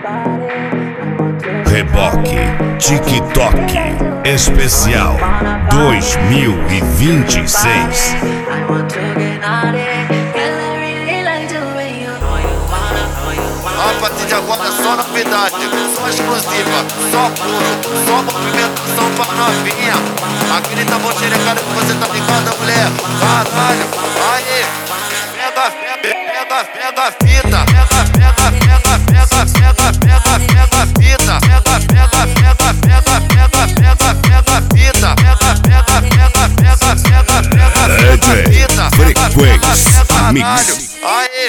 Reboque TikTok Especial 2026. A partir de agora é só novidade, só exclusiva, só puro, só movimentação pra novinha. Aquele tambor xerecado que você tá ligado, mulher. Caralho, aí, pega a fita, pega a fita, pega a fita, Frequência Mix. Aí.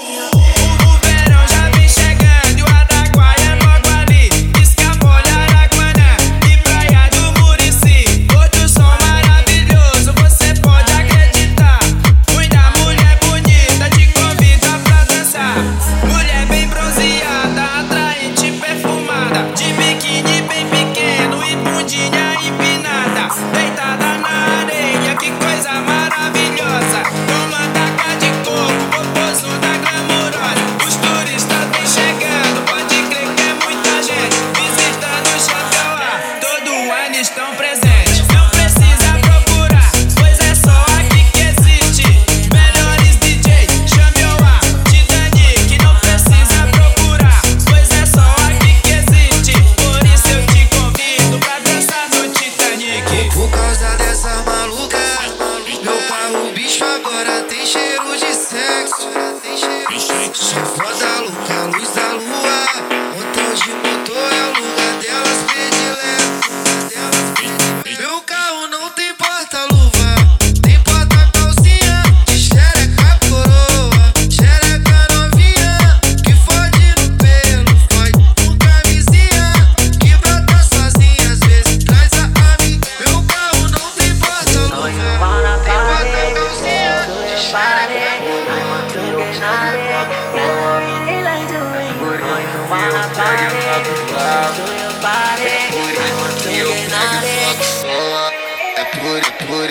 Estão presentes, não precisa procurar, pois é só aqui que existe. Melhores DJ, chame o A, Titanic, não precisa procurar, pois é só aqui que existe. Por isso eu te convido pra dançar no Titanic. Por causa dessa maluca, meu carro bicho agora tem cheiro de sexo. Só foda louca, luz da lua, montão de motor é o lugar delas predileto. Meu carro não tem porta-luva, tem porta-calcinha, de xereca coroa, xereca novinha, que fode no pelo, fode com camisinha, que brota sozinha, às vezes traz a amiga. Meu carro não tem porta-luva, tem porta-calcinha, de xereca coroa. É por